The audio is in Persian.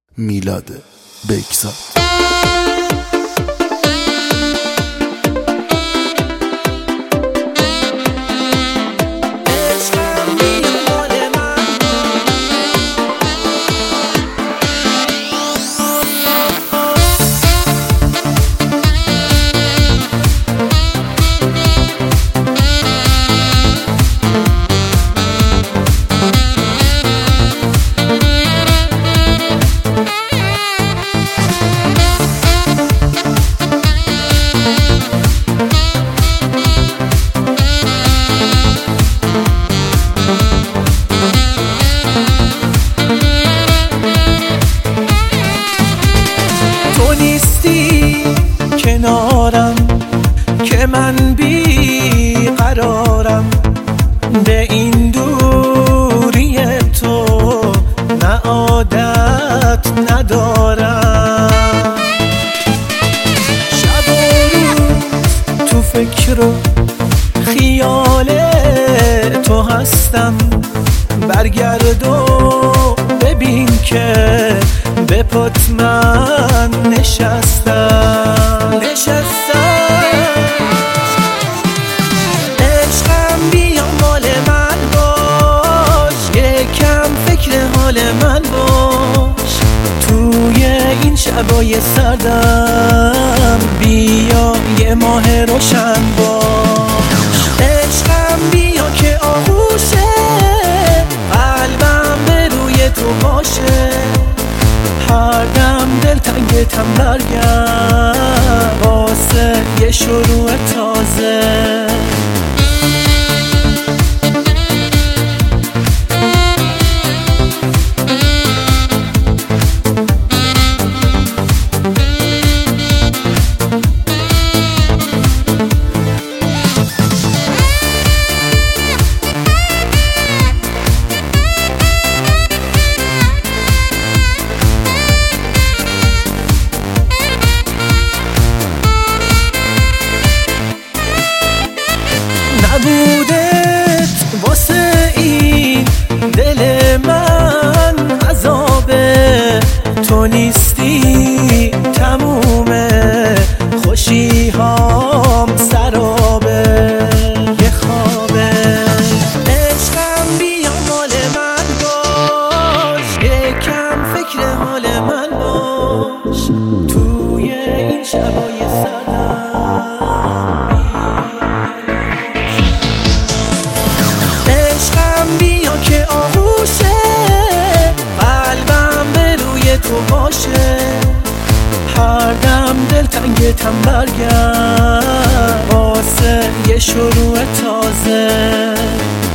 میلاد بکزاد. نیستی کنارم که من بی قرارم، به این دوری تو نه عادت ندارم. شب و روز تو فکر و خیال تو هستم، برگرد و ببین که به پات من نشستم. عشقم بیا مال من باش، یکم فکر حال من باش، توی این شبای سردم بیا یه ماه روشن باش. عشقم بیا که آغوشه قلبم به روی تو باشه، هر دم دلتنگتم برگرد واسه یه شروع تازه. نبودت واسه این دل من عذابه، تو نیستی تمومه خوشی هام سرابه یه خوابه. عشقم بیا مال من باش، یکم فکر حال من باش، توی این شبای سردم که آغوشه قلبم به روی تو باشه، هر دم دلتنگتم برگرد واسه یه شروع تازه.